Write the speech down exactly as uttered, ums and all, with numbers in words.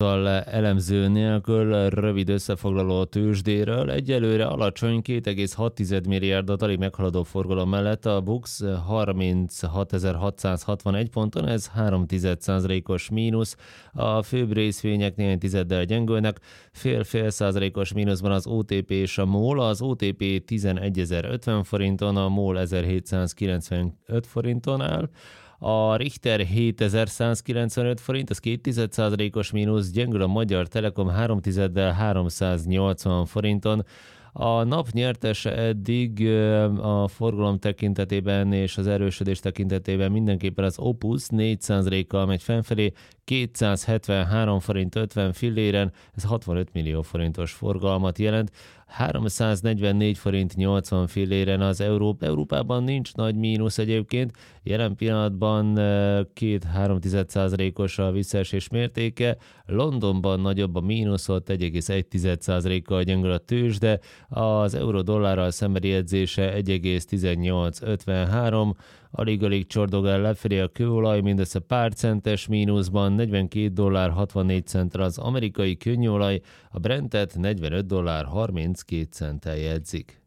Elemző nélkül rövid összefoglaló a tőzsdéről. Egyelőre alacsony két egész hat milliárdot alig meghaladó forgalom mellett a BUX harminchatezer-hatszázhatvanegy ponton, ez három százalékos mínusz. A főbb részvények néhány tizeddel gyengülnek, fél-fél százalékos mínuszban az o té pé és a MOL. Az o té pé tizenegyezer-ötven forinton, a MOL ezerhétszázkilencvenöt forinton áll. A Richter hétezer-százkilencvenöt forint, ez két százalékos mínusz, gyengül a Magyar Telekom három tizeddel háromszáznyolcvan forinton. A nap nyertese eddig a forgalom tekintetében és az erősödés tekintetében mindenképpen az Opus négy százalékkal megy fennfelé, kétszázhetvenhárom forint ötven filléren, ez hatvanöt millió forintos forgalmat jelent. háromszáznegyvennégy forint nyolcvan filléren az Európa. Európában nincs nagy mínusz egyébként, jelen pillanatban két-három százalékos a visszaesés mértéke, Londonban nagyobb a mínusz, ott egy egész egy százalékkal gyengül a tőzsde, az euró-dollárral szembeni jegyzése egy egész tizennyolc ötvenhárom, alig-alig csordogál lefelé a kőolaj, mindössze pár centes mínuszban, negyvenkét dollár hatvannégy centre az amerikai könnyolaj, a Brentet negyvenöt dollár harminckét centtel jegyzik.